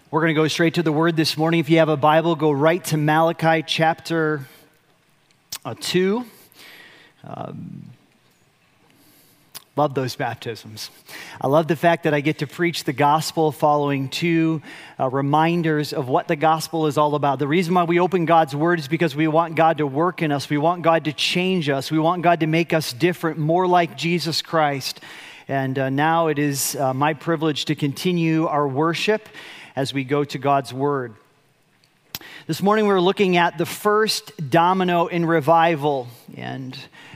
We're going to go straight to the Word this morning. If you have a Bible, go right to Malachi chapter 2. Love those baptisms. I love the fact that I get to preach the gospel following two reminders of what the gospel is all about. The reason why we open God's Word is because we want God to work in us. We want God to change us. We want God to make us different, more like Jesus Christ. And now it is my privilege to continue our worship as we go to God's Word. This morning we're looking at the first domino in revival, and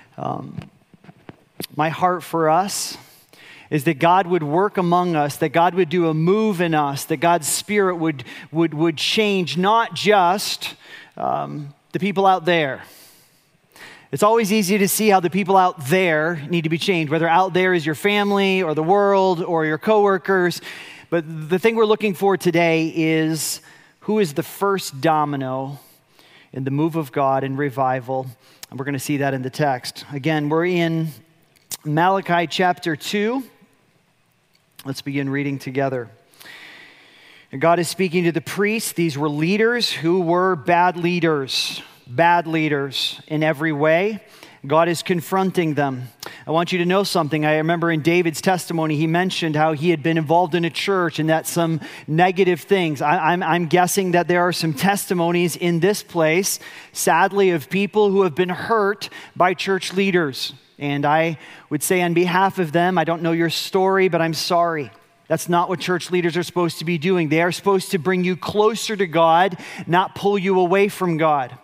my heart for us is that God would work among us, that God would do a move in us, that God's Spirit would change not just the people out there. It's always easy to see how the people out there need to be changed, whether out there is your family or the world or your coworkers. But the thing we're looking for today is who is the first domino in the move of God in revival. And we're going to see that in the text. Again, we're in Malachi chapter 2. Let's begin reading together. And God is speaking to the priests. These were leaders who were bad leaders in every way. God is confronting them. I want you to know something. I remember in David's testimony, he mentioned how he had been involved in a church and that some negative things. I'm guessing that there are some testimonies in this place, sadly, of people who have been hurt by church leaders. And I would say on behalf of them, I don't know your story, but I'm sorry. That's not what church leaders are supposed to be doing. They are supposed to bring you closer to God, not pull you away from God.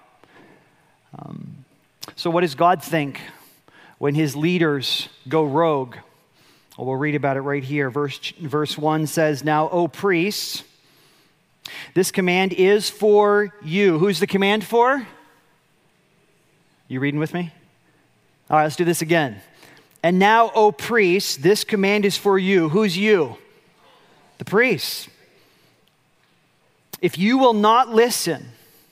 So what does God think when his leaders go rogue? Well, we'll read about it right here. Verse 1 says, "Now, O priests, this command is for you." Who's the command for? You reading with me? All right, let's do this again. "And now, O priests, this command is for you." Who's you? The priests. "If you will not listen,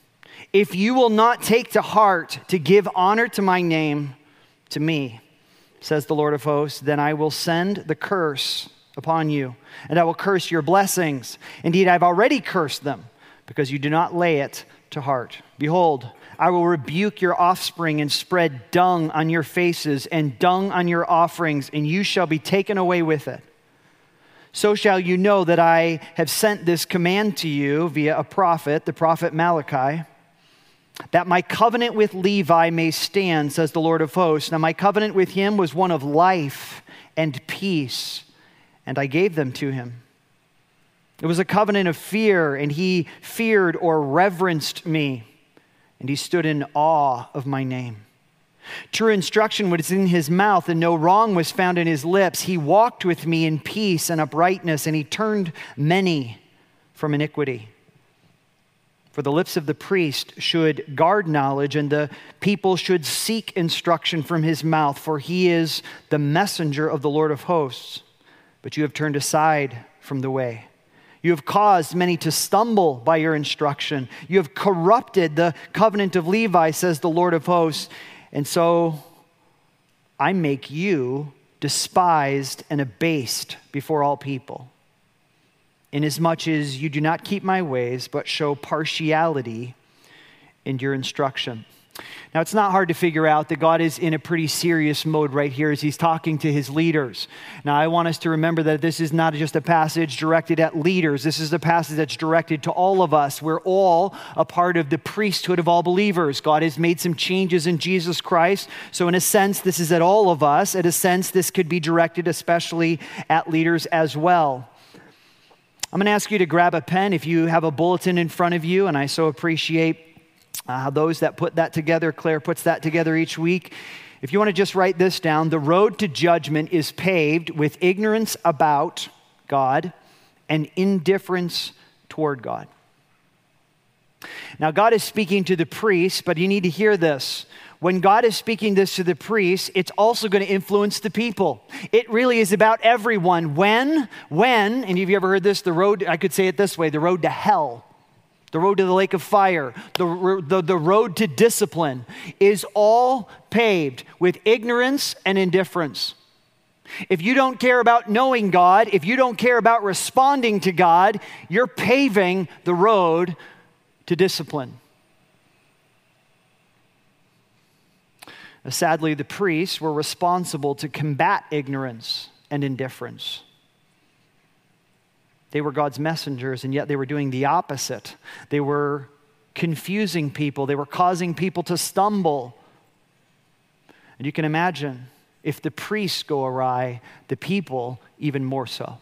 if you will not take to heart to give honor to my name, to me, says the Lord of hosts, then I will send the curse upon you, and I will curse your blessings. Indeed, I've already cursed them, because you do not lay it to heart. Behold, I will rebuke your offspring and spread dung on your faces and dung on your offerings, and you shall be taken away with it. So shall you know that I have sent this command to you via a prophet, the prophet Malachi, that my covenant with Levi may stand, says the Lord of hosts. Now my covenant with him was one of life and peace, and I gave them to him. It was a covenant of fear, and he feared or reverenced me, and he stood in awe of my name. True instruction was in his mouth, and no wrong was found in his lips. He walked with me in peace and uprightness, and he turned many from iniquity. For the lips of the priest should guard knowledge, and the people should seek instruction from his mouth, for he is the messenger of the Lord of hosts. But you have turned aside from the way. You have caused many to stumble by your instruction. You have corrupted the covenant of Levi, says the Lord of hosts. And so I make you despised and abased before all people, inasmuch as you do not keep my ways, but show partiality in your instruction." Now, it's not hard to figure out that God is in a pretty serious mode right here as he's talking to his leaders. Now, I want us to remember that this is not just a passage directed at leaders. This is a passage that's directed to all of us. We're all a part of the priesthood of all believers. God has made some changes in Jesus Christ. So in a sense, this is at all of us. In a sense, this could be directed especially at leaders as well. I'm going to ask you to grab a pen if you have a bulletin in front of you, and I so appreciate those that put that together. Claire puts that together each week. If you want to just write this down, the road to judgment is paved with ignorance about God and indifference toward God. Now, God is speaking to the priests, but you need to hear this. When God is speaking this to the priests, it's also going to influence the people. It really is about everyone. When, and have you ever heard this? The road, I could say it this way, the road to hell, the road to the lake of fire, the road to discipline is all paved with ignorance and indifference. If you don't care about knowing God, if you don't care about responding to God, you're paving the road to discipline. Sadly, the priests were responsible to combat ignorance and indifference. They were God's messengers, and yet they were doing the opposite. They were confusing people. They were causing people to stumble. And you can imagine, if the priests go awry, the people even more so.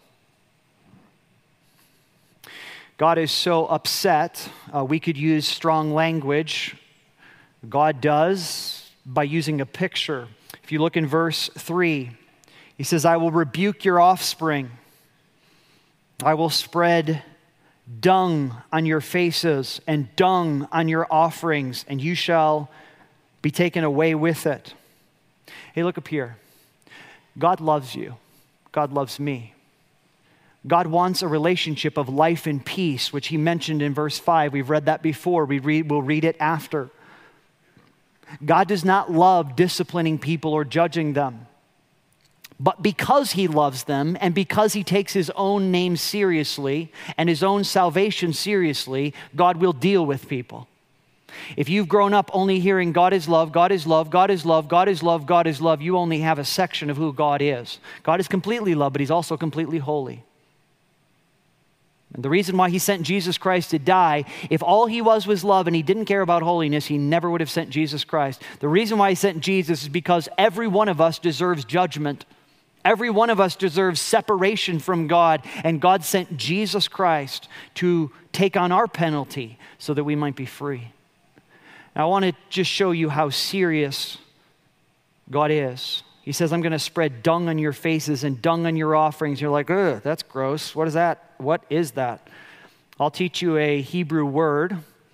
God is so upset. We could use strong language. God does by using a picture. If you look in verse 3, he says, I will rebuke your offspring. I will spread dung on your faces and dung on your offerings, and you shall be taken away with it. Hey, look up here. God loves you. God loves me. God wants a relationship of life and peace, which he mentioned in verse 5. We've read that before. We'll read it after. God does not love disciplining people or judging them. But because he loves them and because he takes his own name seriously and his own salvation seriously, God will deal with people. If you've grown up only hearing God is love, God is love, God is love, God is love, God is love, you only have a section of who God is. God is completely love, but he's also completely holy. And the reason why he sent Jesus Christ to die, if all he was love and he didn't care about holiness, he never would have sent Jesus Christ. The reason why he sent Jesus is because every one of us deserves judgment. Every one of us deserves separation from God, and God sent Jesus Christ to take on our penalty so that we might be free. Now, I want to just show you how serious God is. He says, I'm going to spread dung on your faces and dung on your offerings. You're like, ugh, that's gross. What is that? What is that? I'll teach you a Hebrew word,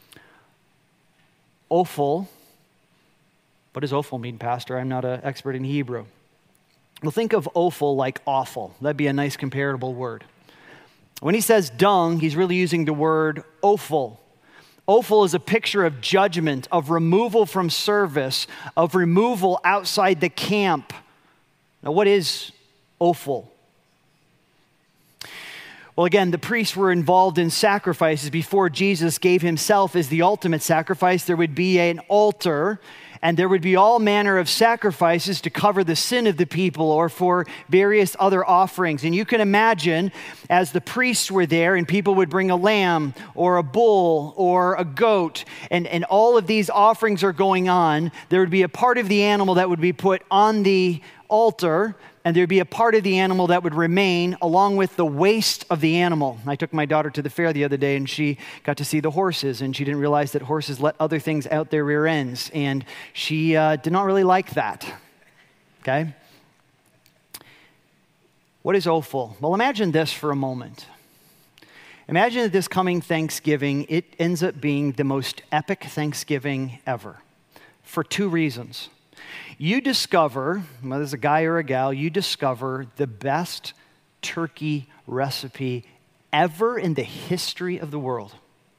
ophel. What does ophel mean, Pastor? I'm not an expert in Hebrew. Well, think of ophel like awful. That'd be a nice comparable word. When he says dung, he's really using the word ophel. Ophel is a picture of judgment, of removal from service, of removal outside the camp. Now, what is ophel? Well, again, the priests were involved in sacrifices. Before Jesus gave himself as the ultimate sacrifice, there would be an altar, and there would be all manner of sacrifices to cover the sin of the people or for various other offerings. And you can imagine as the priests were there and people would bring a lamb or a bull or a goat, and all of these offerings are going on, there would be a part of the animal that would be put on the altar, and there'd be a part of the animal that would remain along with the waste of the animal. I took my daughter to the fair the other day, and she got to see the horses, and she didn't realize that horses let other things out their rear ends, and she did not really like that, okay? What is offal? Well, imagine this for a moment. Imagine that this coming Thanksgiving, it ends up being the most epic Thanksgiving ever for two reasons. You discover, whether it's a guy or a gal, you discover the best turkey recipe ever in the history of the world.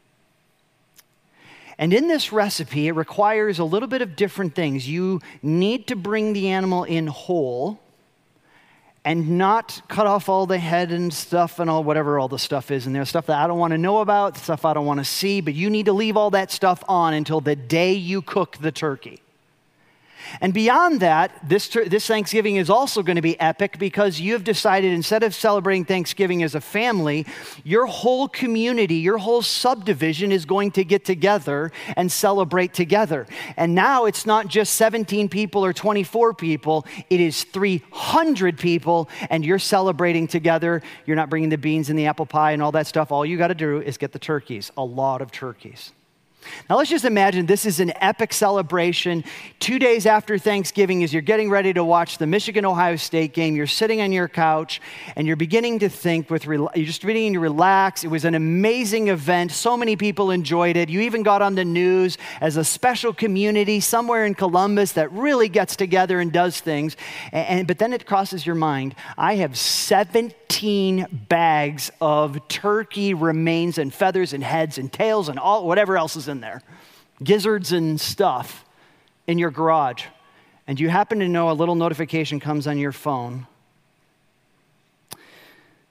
And in this recipe, it requires a little bit of different things. You need to bring the animal in whole and not cut off all the head and stuff and all whatever all the stuff is in there, stuff that I don't want to know about, stuff I don't want to see, but you need to leave all that stuff on until the day you cook the turkey. And beyond that, this Thanksgiving is also going to be epic because you've decided instead of celebrating Thanksgiving as a family, your whole community, your whole subdivision is going to get together and celebrate together. And now it's not just 17 people or 24 people, it is 300 people, and you're celebrating together. You're not bringing the beans and the apple pie and all that stuff. All you got to do is get the turkeys, a lot of turkeys. Now let's just imagine this is an epic celebration. 2 days after Thanksgiving, as you're getting ready to watch the Michigan-Ohio State game, you're sitting on your couch and you're beginning to think, you're just beginning to relax. It was an amazing event. So many people enjoyed it. You even got on the news as a special community somewhere in Columbus that really gets together and does things. But then it crosses your mind, I have 17 bags of turkey remains and feathers and heads and tails and all whatever else is in there, gizzards and stuff in your garage, and you happen to know a little notification comes on your phone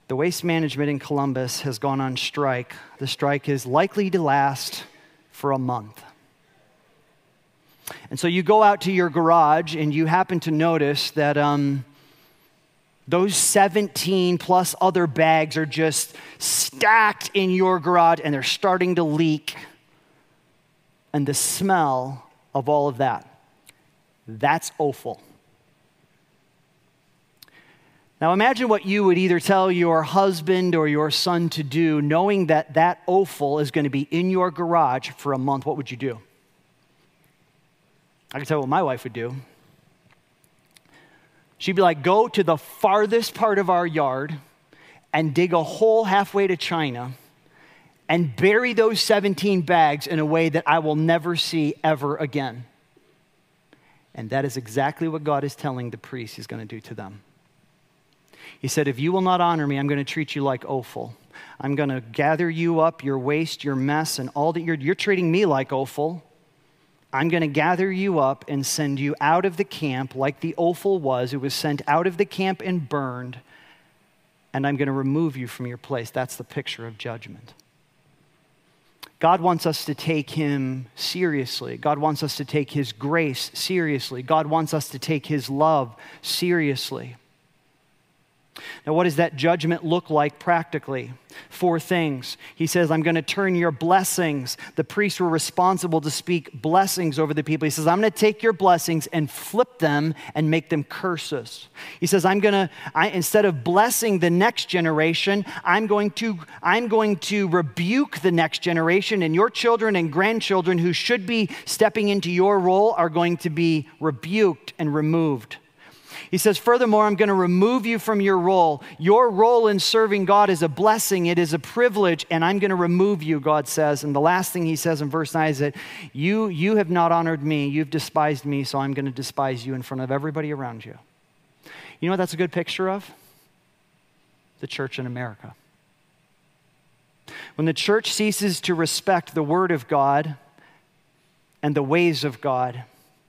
The Waste Management in Columbus has gone on strike. The strike is likely to last for a month. And so you go out to your garage and you happen to notice that those 17 plus other bags are just stacked in your garage and they're starting to leak. And the smell of all of that, that's offal. Now imagine what you would either tell your husband or your son to do, knowing that that offal is going to be in your garage for a month. What would you do? I can tell you what my wife would do. She'd be like, go to the farthest part of our yard and dig a hole halfway to China and bury those 17 bags in a way that I will never see ever again. And that is exactly what God is telling the priest he's going to do to them. He said, if you will not honor me, I'm going to treat you like offal. I'm going to gather you up, your waste, your mess, and all that you're treating me like offal. I'm going to gather you up and send you out of the camp like the offal was. It was sent out of the camp and burned. And I'm going to remove you from your place. That's the picture of judgment. God wants us to take him seriously. God wants us to take his grace seriously. God wants us to take his love seriously. Now, what does that judgment look like practically? 4 things. He says, I'm going to turn your blessings. The priests were responsible to speak blessings over the people. He says, I'm going to take your blessings and flip them and make them curses. He says, instead of blessing the next generation, I'm going to rebuke the next generation, and your children and grandchildren who should be stepping into your role are going to be rebuked and removed. He says, furthermore, I'm going to remove you from your role. Your role in serving God is a blessing. It is a privilege, and I'm going to remove you, God says. And the last thing he says in verse 9 is that you have not honored me. You've despised me, so I'm going to despise you in front of everybody around you. You know what that's a good picture of? The church in America. When the church ceases to respect the word of God and the ways of God,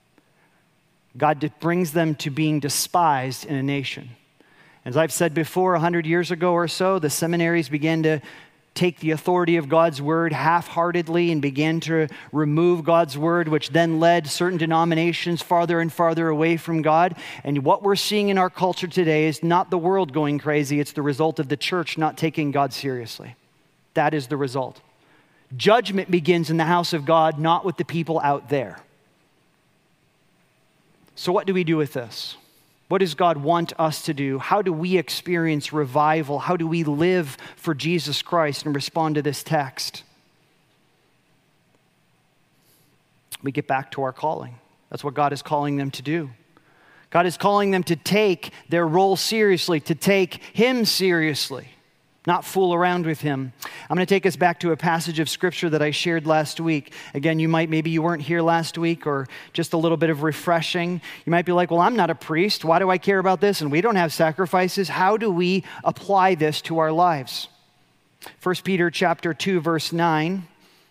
God brings them to being despised in a nation. As I've said before, 100 years ago or so, the seminaries began to take the authority of God's word half-heartedly and began to remove God's word, which then led certain denominations farther and farther away from God. And what we're seeing in our culture today is not the world going crazy. It's the result of the church not taking God seriously. That is the result. Judgment begins in the house of God, not with the people out there. So what do we do with this? What does God want us to do? How do we experience revival? How do we live for Jesus Christ and respond to this text? We get back to our calling. That's what God is calling them to do. God is calling them to take their role seriously, to take him seriously, not fool around with him. I'm going to take us back to a passage of scripture that I shared last week. Again, maybe you weren't here last week, or just a little bit of refreshing. You might be like, well, I'm not a priest. Why do I care about this? And we don't have sacrifices. How do we apply this to our lives? 1 Peter chapter 2, verse 9.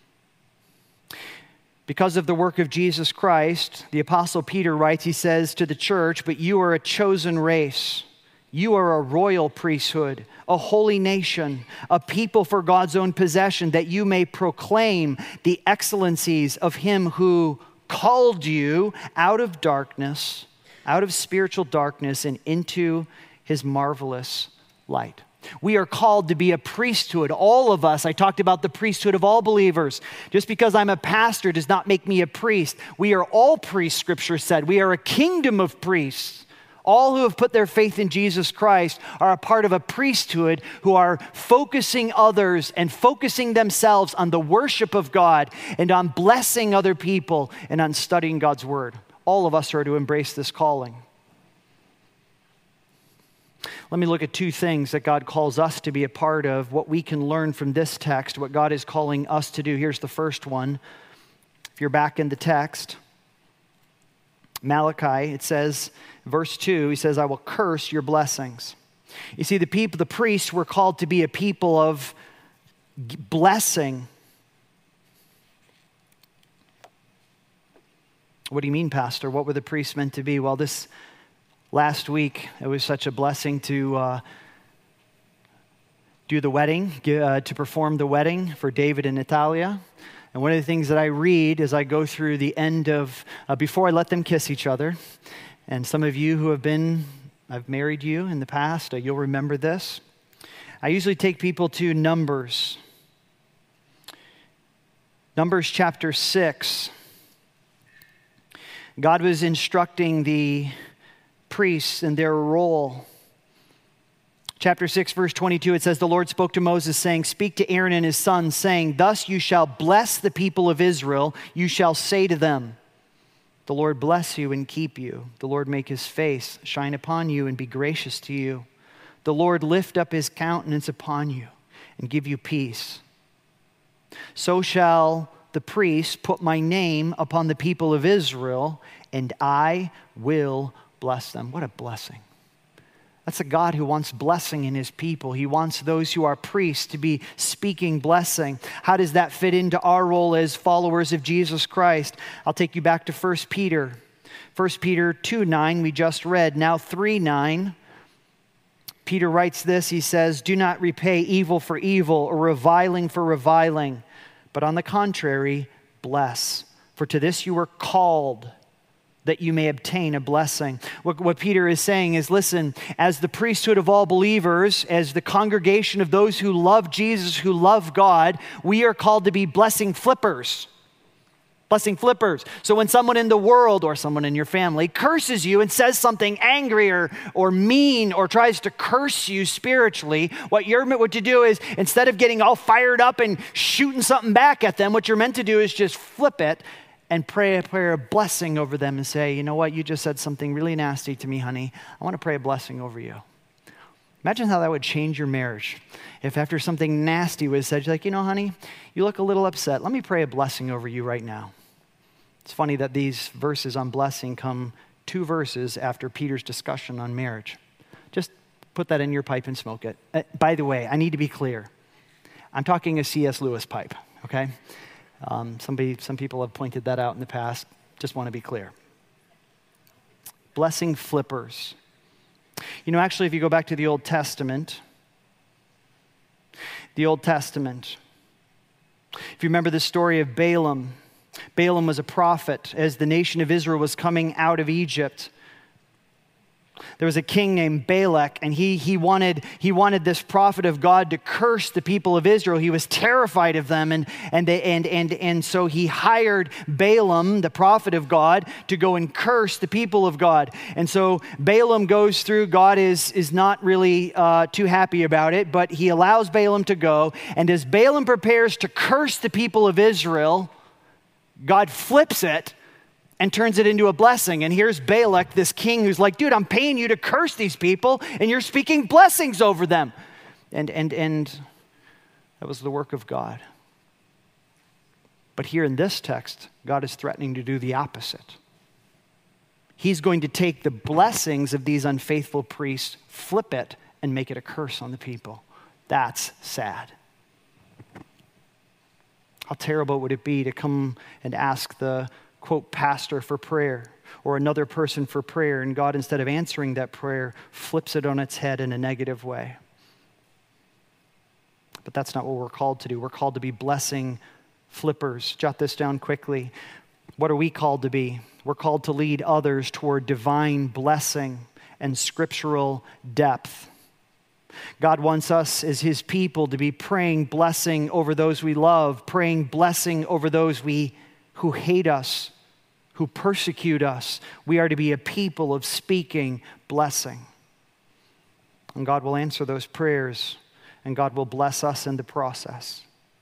Because of the work of Jesus Christ, the Apostle Peter writes, he says to the church, but you are a chosen race. You are a royal priesthood, a holy nation, a people for God's own possession, that you may proclaim the excellencies of him who called you out of darkness, out of spiritual darkness, and into his marvelous light. We are called to be a priesthood, all of us. I talked about the priesthood of all believers. Just because I'm a pastor does not make me a priest. We are all priests, Scripture said. We are a kingdom of priests. All who have put their faith in Jesus Christ are a part of a priesthood who are focusing others and focusing themselves on the worship of God and on blessing other people and on studying God's word. All of us are to embrace this calling. Let me look at 2 things that God calls us to be a part of, what we can learn from this text, what God is calling us to do. Here's the first one. If you're back in the text, Malachi, it says, verse 2, he says, I will curse your blessings. You see, the priests were called to be a people of blessing. What do you mean, Pastor? What were the priests meant to be? Well, this last week, it was such a blessing to do the wedding, to perform the wedding for David and Natalia. And one of the things that I read as I go through the end of, before I let them kiss each other, and some of you who I've married you in the past, you'll remember this. I usually take people to Numbers. Numbers chapter 6. God was instructing the priests in their role. Chapter 6, verse 22, it says, the Lord spoke to Moses, saying, speak to Aaron and his sons, saying, thus you shall bless the people of Israel. You shall say to them, the Lord bless you and keep you. The Lord make his face shine upon you and be gracious to you. The Lord lift up his countenance upon you and give you peace. So shall the priests put my name upon the people of Israel, and I will bless them. What a blessing. That's a God who wants blessing in his people. He wants those who are priests to be speaking blessing. How does that fit into our role as followers of Jesus Christ? I'll take you back to 1 Peter. 1 Peter 2:9, we just read. Now 3:9, Peter writes this. He says, do not repay evil for evil or reviling for reviling, but on the contrary, bless. For to this you were called, that you may obtain a blessing. What Peter is saying is, listen, as the priesthood of all believers, as the congregation of those who love Jesus, who love God, we are called to be blessing flippers. Blessing flippers. So when someone in the world or someone in your family curses you and says something angry or mean or tries to curse you spiritually, what you're meant to do is, instead of getting all fired up and shooting something back at them, what you're meant to do is just flip it and pray a prayer of blessing over them and say, you know what, you just said something really nasty to me, honey. I want to pray a blessing over you. Imagine how that would change your marriage. If after something nasty was said, you're like, you know, honey, you look a little upset. Let me pray a blessing over you right now. It's funny that these verses on blessing come 2 verses after Peter's discussion on marriage. Just put that in your pipe and smoke it. By the way, I need to be clear. I'm talking a C.S. Lewis pipe, okay? Some people have pointed that out in the past. Just want to be clear. Blessing flippers. You know, actually, if you go back to the Old Testament, if you remember the story of Balaam was a prophet as the nation of Israel was coming out of Egypt. There was a king named Balak, and he wanted this prophet of God to curse the people of Israel. He was terrified of them, and so he hired Balaam, the prophet of God, to go and curse the people of God. And so Balaam goes through. God is not really too happy about it, but he allows Balaam to go. And as Balaam prepares to curse the people of Israel, God flips it and turns it into a blessing. And here's Balak, this king, who's like, dude, I'm paying you to curse these people, and you're speaking blessings over them. And that was the work of God. But here in this text, God is threatening to do the opposite. He's going to take the blessings of these unfaithful priests, flip it, and make it a curse on the people. That's sad. How terrible would it be to come and ask the quote, pastor for prayer or another person for prayer, and God, instead of answering that prayer, flips it on its head in a negative way. But that's not what we're called to do. We're called to be blessing flippers. Jot this down quickly. What are we called to be? We're called to lead others toward divine blessing and scriptural depth. God wants us as his people to be praying blessing over those we love, praying blessing over those who hate us, who persecute us. We are to be a people of speaking blessing. And God will answer those prayers, and God will bless us in the process.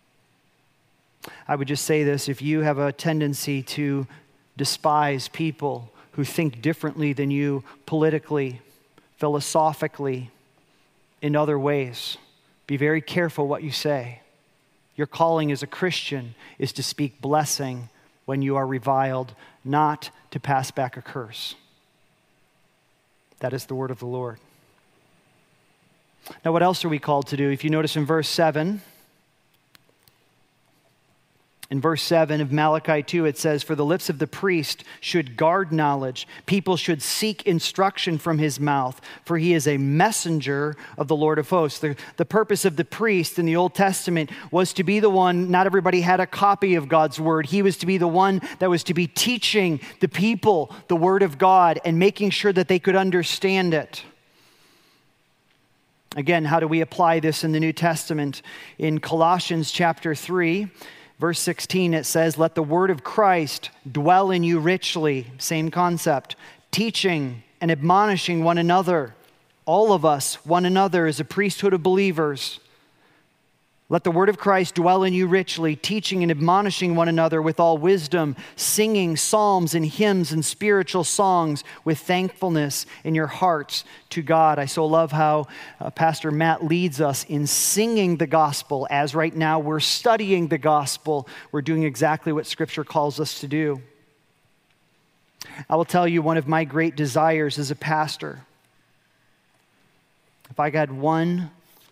I would just say this: if you have a tendency to despise people who think differently than you politically, philosophically, in other ways, be very careful what you say. Your calling as a Christian is to speak blessing when you are reviled, not to pass back a curse. That is the word of the Lord. Now, what else are we called to do? If you notice in verse 7, In verse 7 of Malachi 2, it says, "For the lips of the priest should guard knowledge. People should seek instruction from his mouth, for he is a messenger of the Lord of hosts." The purpose of the priest in the Old Testament was to be the one, not everybody had a copy of God's word. He was to be the one that was to be teaching the people the word of God and making sure that they could understand it. Again, how do we apply this in the New Testament? In Colossians chapter 3, verse 16, it says, "Let the word of Christ dwell in you richly." Same concept. Teaching and admonishing one another. All of us, one another, as a priesthood of believers. "Let the word of Christ dwell in you richly, teaching and admonishing one another with all wisdom, singing psalms and hymns and spiritual songs with thankfulness in your hearts to God." I so love how Pastor Matt leads us in singing the gospel, as right now we're studying the gospel. We're doing exactly what Scripture calls us to do. I will tell you, one of my great desires as a pastor, if I had one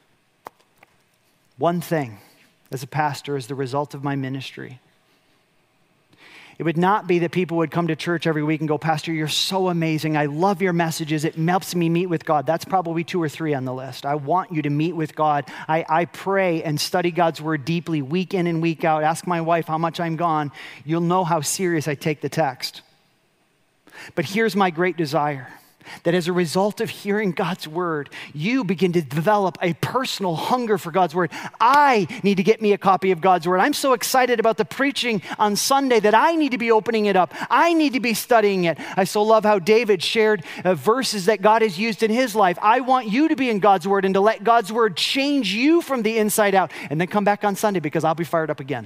thing as a pastor as the result of my ministry, it would not be that people would come to church every week and go, "Pastor, you're so amazing. I love your messages. It helps me meet with God." That's probably 2 or 3 on the list. I want you to meet with God. I pray and study God's word deeply week in and week out. Ask my wife how much I'm gone. You'll know how serious I take the text. But here's my great desire. That as a result of hearing God's word, you begin to develop a personal hunger for God's word. I need to get me a copy of God's word. I'm so excited about the preaching on Sunday that I need to be opening it up. I need to be studying it. I so love how David shared verses that God has used in his life. I want you to be in God's word and to let God's word change you from the inside out, and then come back on Sunday because I'll be fired up again.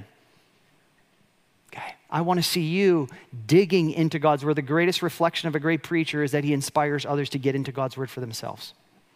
I want to see you digging into God's word. The greatest reflection of a great preacher is that he inspires others to get into God's word for themselves.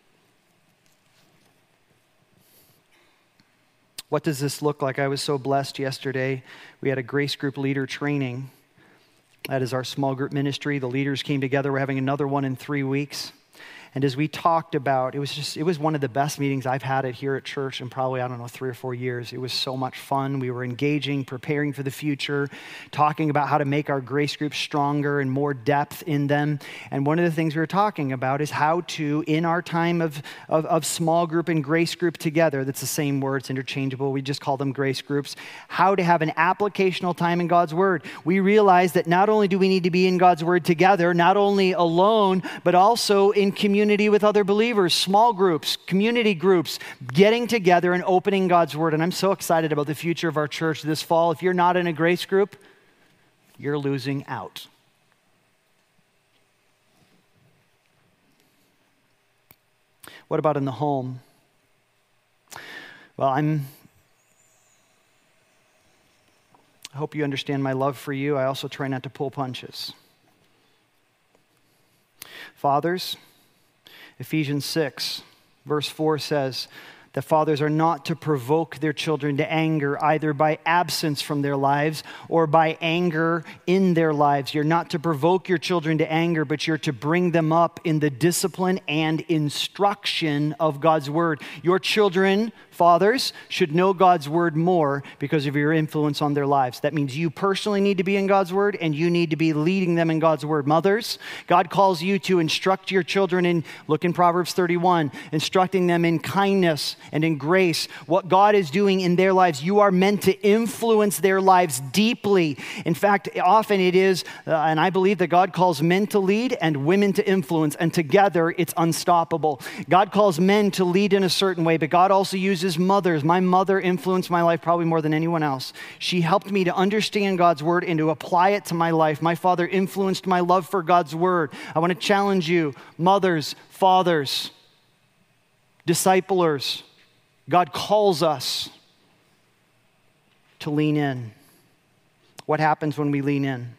What does this look like? I was so blessed yesterday. We had a Grace Group leader training. That is our small group ministry. The leaders came together. We're having another one in 3 weeks. And as we talked about, it was one of the best meetings I've had here at church in probably, 3 or 4 years. It was so much fun. We were engaging, preparing for the future, talking about how to make our grace groups stronger and more depth in them. And one of the things we were talking about is how to, in our time of small group and grace group together, that's the same word, it's interchangeable, we just call them grace groups, how to have an applicational time in God's word. We realized that not only do we need to be in God's word together, not only alone, but also in community with other believers, small groups, community groups, getting together and opening God's word. And I'm so excited about the future of our church this fall. If you're not in a grace group, you're losing out. What about in the home? Well, I hope you understand my love for you. I also try not to pull punches. Fathers, Ephesians 6, verse 4 says that fathers are not to provoke their children to anger, either by absence from their lives or by anger in their lives. You're not to provoke your children to anger, but you're to bring them up in the discipline and instruction of God's word. Your children, fathers, should know God's word more because of your influence on their lives. That means you personally need to be in God's word and you need to be leading them in God's word. Mothers, God calls you to instruct your children in, look in Proverbs 31, instructing them in kindness and in grace. What God is doing in their lives, you are meant to influence their lives deeply. In fact, often it is, and I believe that God calls men to lead and women to influence, and together it's unstoppable. God calls men to lead in a certain way, but God also uses mothers. My mother influenced my life probably more than anyone else. She helped me to understand God's word and to apply it to my life. My father influenced my love for God's word. I want to challenge you, mothers, fathers, disciplers. God calls us to lean in. What happens when we lean in?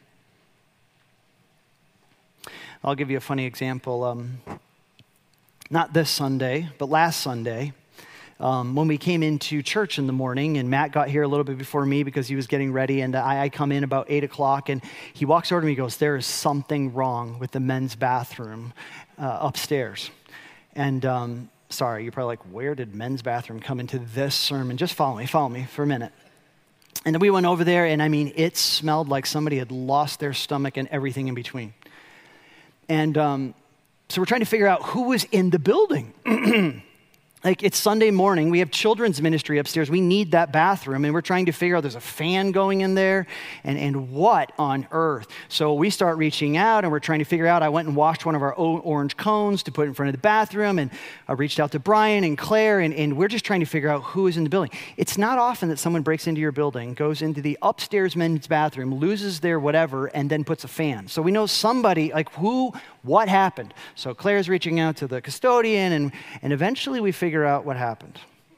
I'll give you a funny example. Not this Sunday, but last Sunday. When we came into church in the morning, and Matt got here a little bit before me because he was getting ready, and I come in about 8 o'clock, and he walks over to me and goes, "There is something wrong with the men's bathroom upstairs." And sorry, you're probably like, where did men's bathroom come into this sermon? Just follow me for a minute. And then we went over there, and I mean, it smelled like somebody had lost their stomach and everything in between. And so we're trying to figure out who was in the building. Like, it's Sunday morning. We have children's ministry upstairs. We need that bathroom, and we're trying to figure out there's a fan going in there, and what on earth? So we start reaching out, and we're trying to figure out. I went and washed one of our orange cones to put in front of the bathroom, and I reached out to Brian and Claire, and we're just trying to figure out who is in the building. It's not often that someone breaks into your building, goes into the upstairs men's bathroom, loses their whatever, and then puts a fan. So we know somebody, like who, what happened? So Claire's reaching out to the custodian, and eventually we figure out what happened.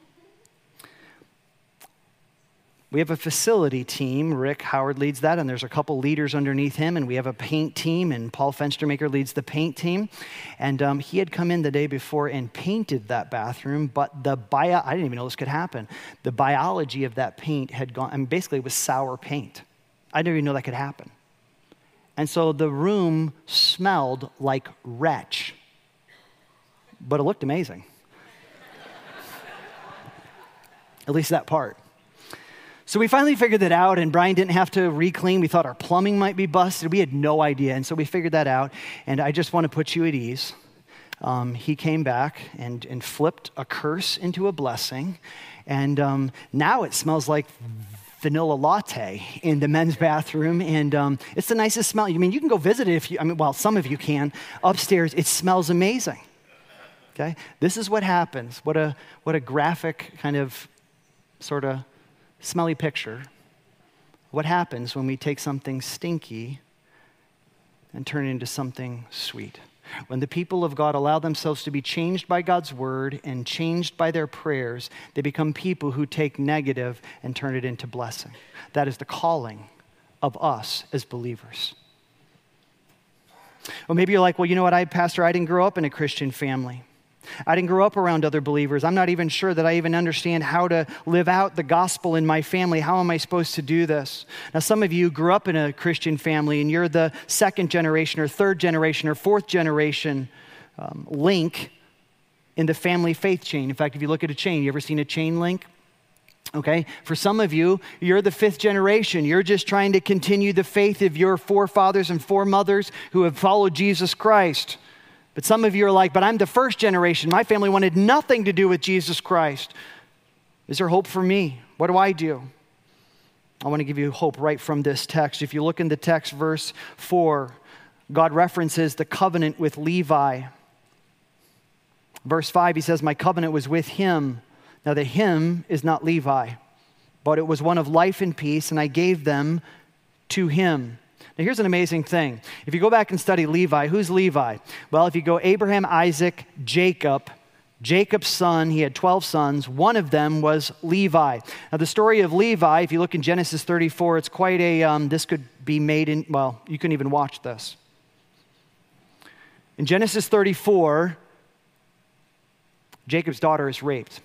We have a facility team. Rick Howard leads that, and there's a couple leaders underneath him, and we have a paint team, and Paul Fenstermaker leads the paint team. And he had come in the day before and painted that bathroom, but I didn't even know this could happen. The biology of that paint had gone, I mean, basically it was sour paint. I didn't even know that could happen. And so the room smelled like wretch, but it looked amazing. At least that part. So we finally figured that out, and Brian didn't have to re-clean. We thought our plumbing might be busted. We had no idea, and so we figured that out. And I just want to put you at ease. He came back and flipped a curse into a blessing, and now it smells like vanilla latte in the men's bathroom, and it's the nicest smell. I mean, you can go visit it some of you can. Upstairs, it smells amazing. Okay, this is what happens. What a graphic kind of sort of smelly picture. What happens when we take something stinky and turn it into something sweet? When the people of God allow themselves to be changed by God's word and changed by their prayers, they become people who take negative and turn it into blessing. That is the calling of us as believers. Or maybe you're like, well, you know what, Pastor, I didn't grow up in a Christian family. I didn't grow up around other believers. I'm not even sure that I even understand how to live out the gospel in my family. How am I supposed to do this? Now, some of you grew up in a Christian family, and you're the second generation or third generation or fourth generation link in the family faith chain. In fact, if you look at a chain, you ever seen a chain link? Okay, for some of you, you're the fifth generation. You're just trying to continue the faith of your forefathers and foremothers who have followed Jesus Christ. But some of you are like, but I'm the first generation. My family wanted nothing to do with Jesus Christ. Is there hope for me? What do I do? I want to give you hope right from this text. If you look in the text, verse 4, God references the covenant with Levi. Verse 5, he says, my covenant was with him. Now the him is not Levi, but it was one of life and peace, and I gave them to him. Now, here's an amazing thing. If you go back and study Levi, who's Levi? Well, if you go Abraham, Isaac, Jacob, Jacob's son, he had 12 sons. One of them was Levi. Now, the story of Levi, if you look in Genesis 34, it's quite this could be made in, well, you can even watch this. In Genesis 34, Jacob's daughter is raped.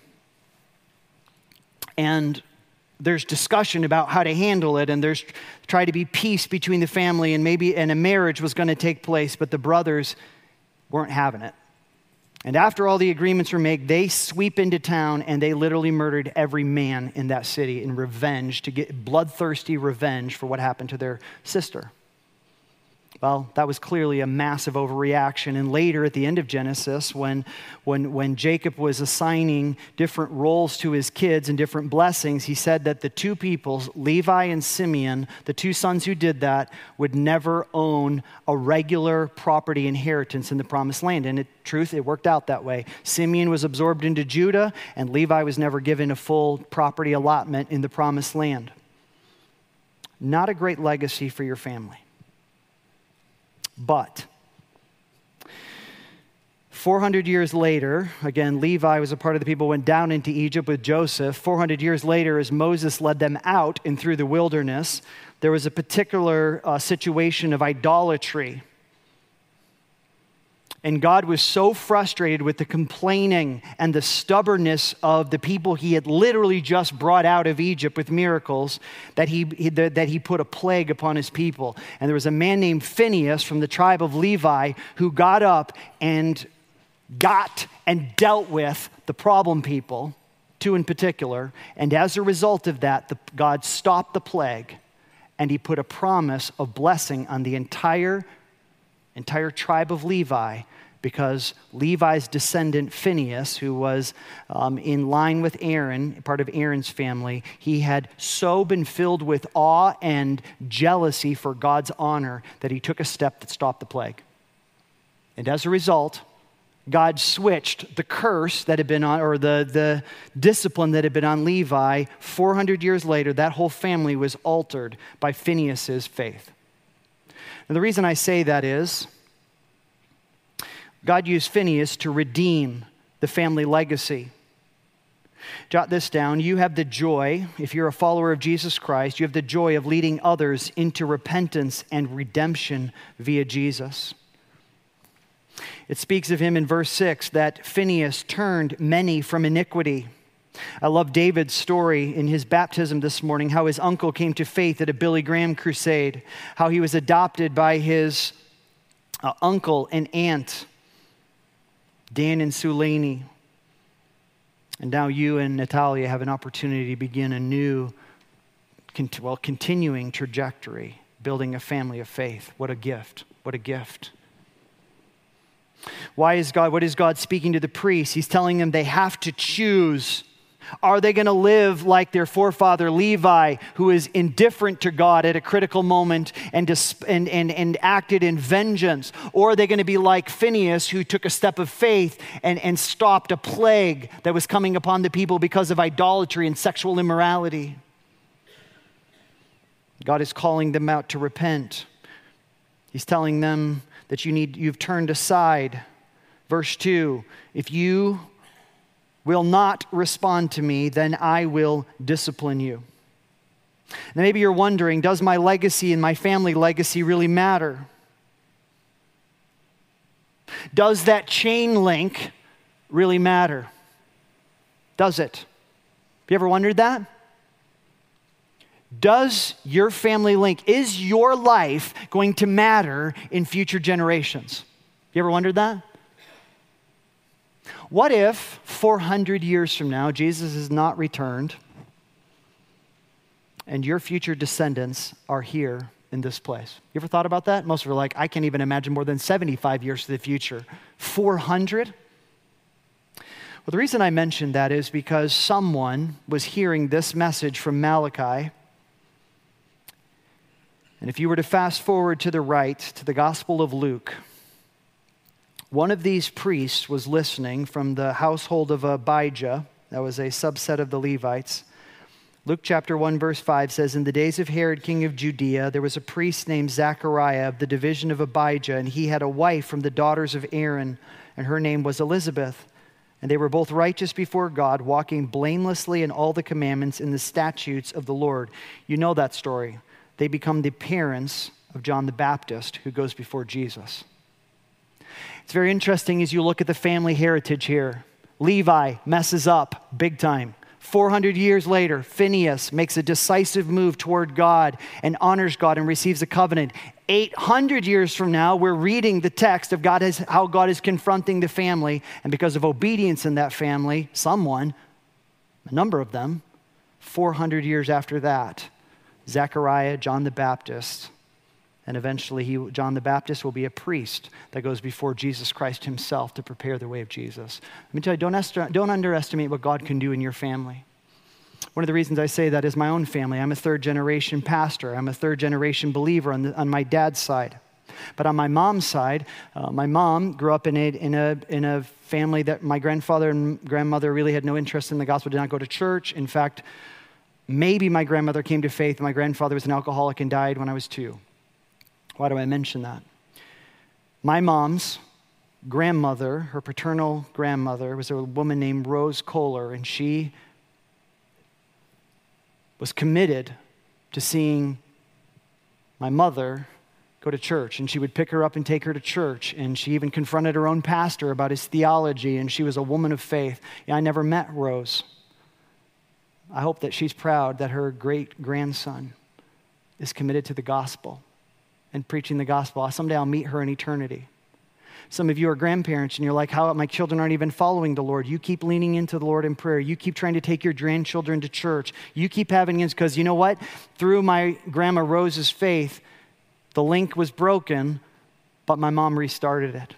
And there's discussion about how to handle it, and there's try to be peace between the family, and a marriage was going to take place, but the brothers weren't having it. And after all the agreements were made, they sweep into town, and they literally murdered every man in that city in revenge, to get bloodthirsty revenge for what happened to their sister. Well, that was clearly a massive overreaction. And later at the end of Genesis, when Jacob was assigning different roles to his kids and different blessings, he said that the two peoples, Levi and Simeon, the two sons who did that, would never own a regular property inheritance in the promised land. And in truth, it worked out that way. Simeon was absorbed into Judah, and Levi was never given a full property allotment in the promised land. Not a great legacy for your family. But 400 years later, again, Levi was a part of the people who went down into Egypt with Joseph. 400 years later, as Moses led them out and through the wilderness, there was a particular situation of idolatry. And God was so frustrated with the complaining and the stubbornness of the people he had literally just brought out of Egypt with miracles that he put a plague upon his people. And there was a man named Phinehas from the tribe of Levi who got up and dealt with the problem people two in particular. And as a result of that, God stopped the plague, and he put a promise of blessing on the entire tribe of Levi, because Levi's descendant Phinehas, who was in line with Aaron, part of Aaron's family, he had so been filled with awe and jealousy for God's honor that he took a step that stopped the plague. And as a result, God switched the curse that had been on, or the discipline that had been on Levi. 400 years later, that whole family was altered by Phinehas' faith. And the reason I say that is, God used Phinehas to redeem the family legacy. Jot this down. You have the joy, if you're a follower of Jesus Christ, you have the joy of leading others into repentance and redemption via Jesus. It speaks of him in verse 6 that Phinehas turned many from iniquity. I love David's story in his baptism this morning, how his uncle came to faith at a Billy Graham crusade, how he was adopted by his uncle and aunt, Dan and Sue Laney. And now you and Natalia have an opportunity to begin a new, continuing trajectory, building a family of faith. What a gift. What a gift. What is God speaking to the priests? He's telling them they have to choose. Are they going to live like their forefather Levi, who is indifferent to God at a critical moment and acted in vengeance? Or are they going to be like Phinehas, who took a step of faith and stopped a plague that was coming upon the people because of idolatry and sexual immorality? God is calling them out to repent. He's telling them that you've turned aside. Verse 2, if you will not respond to me, then I will discipline you. Now maybe you're wondering, does my legacy and my family legacy really matter? Does that chain link really matter? Does it? Have you ever wondered that? Does your family link, is your life going to matter in future generations? You ever wondered that? What if 400 years from now, Jesus is not returned, and your future descendants are here in this place? You ever thought about that? Most of you are like, I can't even imagine more than 75 years to the future. 400? Well, the reason I mentioned that is because someone was hearing this message from Malachi. And if you were to fast forward to the right, to the Gospel of Luke, one of these priests was listening from the household of Abijah. That was a subset of the Levites. Luke chapter 1, verse 5 says, in the days of Herod, king of Judea, there was a priest named Zechariah of the division of Abijah, and he had a wife from the daughters of Aaron, and her name was Elizabeth. And they were both righteous before God, walking blamelessly in all the commandments and the statutes of the Lord. You know that story. They become the parents of John the Baptist, who goes before Jesus. It's very interesting as you look at the family heritage here. Levi messes up big time. 400 years later, Phinehas makes a decisive move toward God and honors God and receives a covenant. 800 years from now, we're reading the text of how God is confronting the family, and because of obedience in that family, a number of them, 400 years after that, Zechariah, John the Baptist, and eventually John the Baptist will be a priest that goes before Jesus Christ himself to prepare the way of Jesus. Let me tell you, don't underestimate what God can do in your family. One of the reasons I say that is my own family. I'm a third-generation pastor. I'm a third-generation believer on my dad's side. But on my mom's side, my mom grew up in a family that my grandfather and grandmother really had no interest in the gospel, did not go to church. In fact, maybe my grandmother came to faith. My grandfather was an alcoholic and died when I was 2. Why do I mention that? My mom's grandmother, her paternal grandmother, was a woman named Rose Kohler, and she was committed to seeing my mother go to church. And she would pick her up and take her to church. And she even confronted her own pastor about his theology, and she was a woman of faith. Yeah, I never met Rose. I hope that she's proud that her great-grandson is committed to the gospel and preaching the gospel. Someday I'll meet her in eternity. Some of you are grandparents and you're like, how my children aren't even following the Lord. You keep leaning into the Lord in prayer. You keep trying to take your grandchildren to church. You keep having it because you know what? Through my grandma Rose's faith, the link was broken, but my mom restarted it.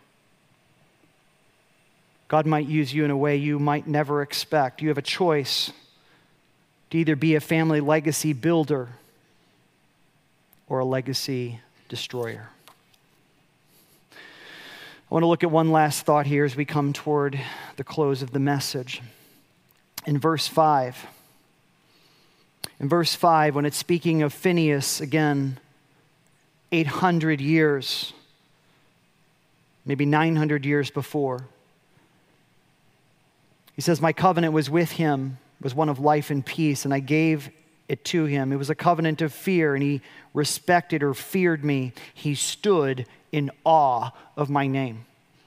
God might use you in a way you might never expect. You have a choice to either be a family legacy builder or a legacy destroyer. I want to look at one last thought here as we come toward the close of the message. In verse 5, when it's speaking of Phinehas, again, 800 years, maybe 900 years before, he says, my covenant was with him, was one of life and peace, and I gave it to him. It was a covenant of fear, and he respected or feared me. He stood in awe of my name.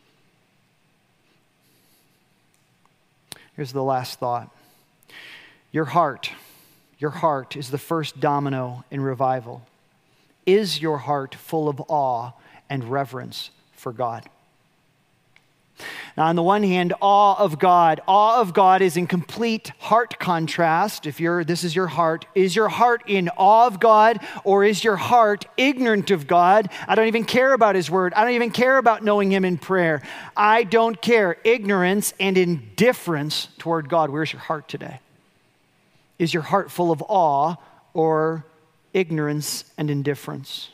Here's the last thought. Your heart is the first domino in revival. Is your heart full of awe and reverence for God? Now, on the one hand, awe of God is in complete heart contrast. This is your heart. Is your heart in awe of God, or is your heart ignorant of God? I don't even care about his word. I don't even care about knowing him in prayer. I don't care. Ignorance and indifference toward God. Where's your heart today? Is your heart full of awe or ignorance and indifference?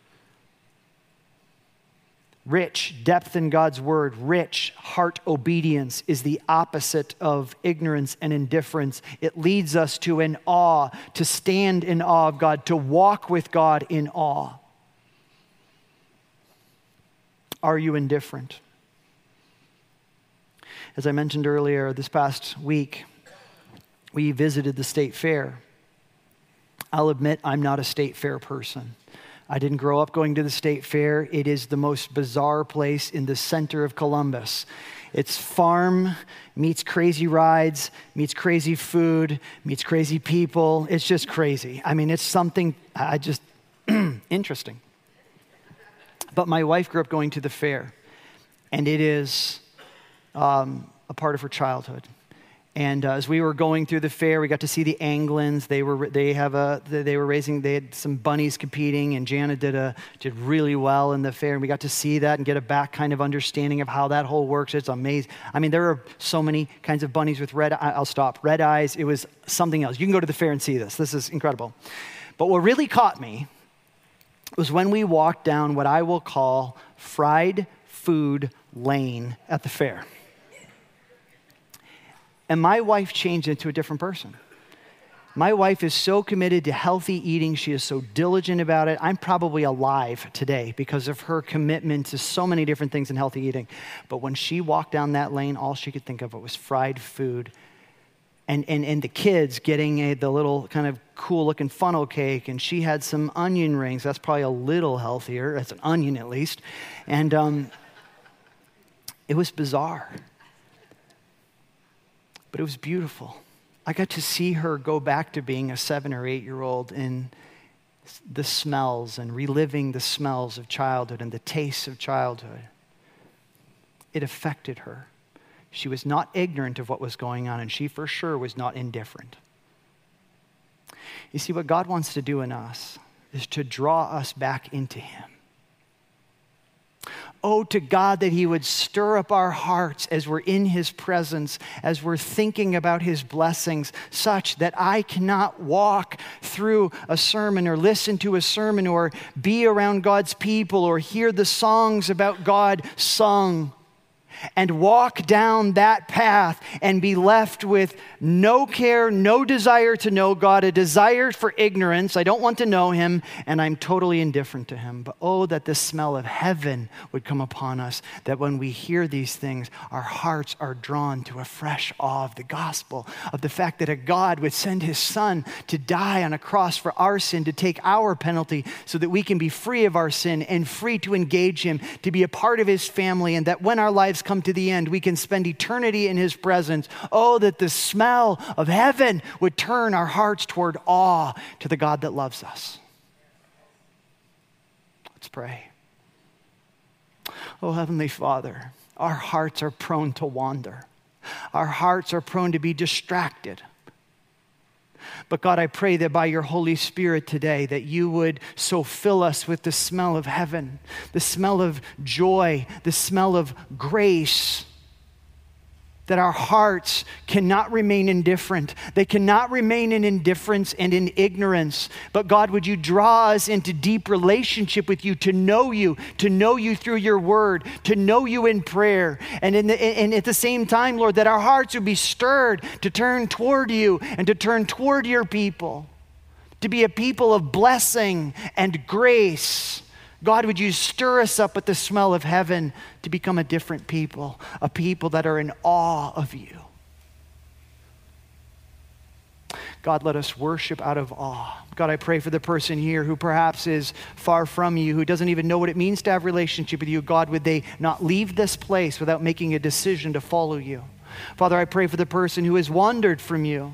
Rich depth in God's word, rich heart obedience is the opposite of ignorance and indifference. It leads us to an awe, to stand in awe of God, to walk with God in awe. Are you indifferent? As I mentioned earlier, this past week, we visited the state fair. I'll admit I'm not a state fair person. I didn't grow up going to the state fair. It is the most bizarre place in the center of Columbus. It's farm meets crazy rides, meets crazy food, meets crazy people. It's just crazy. I mean, it's something interesting. But my wife grew up going to the fair, and it is a part of her childhood. And as we were going through the fair, we got to see the Anglins. They had some bunnies competing, and Jana did really well in the fair. And we got to see that and get a back kind of understanding of how that whole works. It's amazing. I mean, there are so many kinds of bunnies with red eyes. It was something else. You can go to the fair and see this. This is incredible. But what really caught me was when we walked down what I will call fried food lane at the fair. And my wife changed into a different person. My wife is so committed to healthy eating. She is so diligent about it. I'm probably alive today because of her commitment to so many different things in healthy eating. But when she walked down that lane, all she could think of was fried food. And the kids getting the little kind of cool-looking funnel cake, and she had some onion rings. That's probably a little healthier. That's an onion at least. And it was bizarre. But it was beautiful. I got to see her go back to being a 7 or 8-year-old in the smells and reliving the smells of childhood and the tastes of childhood. It affected her. She was not ignorant of what was going on, and she for sure was not indifferent. You see, what God wants to do in us is to draw us back into him. Oh, to God that he would stir up our hearts as we're in his presence, as we're thinking about his blessings, such that I cannot walk through a sermon or listen to a sermon or be around God's people or hear the songs about God sung and walk down that path and be left with no care, no desire to know God, a desire for ignorance. I don't want to know him, and I'm totally indifferent to him. But oh, that the smell of heaven would come upon us, that when we hear these things, our hearts are drawn to a fresh awe of the gospel, of the fact that a God would send his son to die on a cross for our sin, to take our penalty so that we can be free of our sin and free to engage him, to be a part of his family, and that when our lives come to the end, we can spend eternity in his presence. Oh, that the smell of heaven would turn our hearts toward awe to the God that loves us. Let's pray. Oh, Heavenly Father, our hearts are prone to wander. Our hearts are prone to be distracted. But God, I pray that by your Holy Spirit today, that you would so fill us with the smell of heaven, the smell of joy, the smell of grace, that our hearts cannot remain indifferent. They cannot remain in indifference and in ignorance. But God, would you draw us into deep relationship with you, to know you through your word, to know you in prayer. And at the same time, Lord, that our hearts would be stirred to turn toward you and to turn toward your people, to be a people of blessing and grace. God, would you stir us up with the smell of heaven to become a different people, a people that are in awe of you. God, let us worship out of awe. God, I pray for the person here who perhaps is far from you, who doesn't even know what it means to have a relationship with you. God, would they not leave this place without making a decision to follow you? Father, I pray for the person who has wandered from you.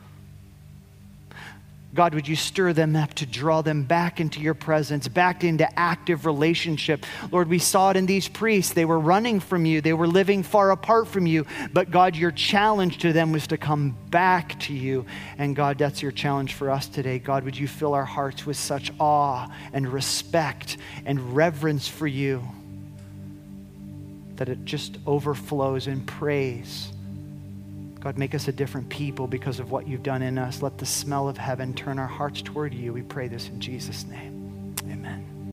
God, would you stir them up to draw them back into your presence, back into active relationship. Lord, we saw it in these priests. They were running from you. They were living far apart from you. But God, your challenge to them was to come back to you. And God, that's your challenge for us today. God, would you fill our hearts with such awe and respect and reverence for you that it just overflows in praise. God, make us a different people because of what you've done in us. Let the smell of heaven turn our hearts toward you. We pray this in Jesus' name. Amen.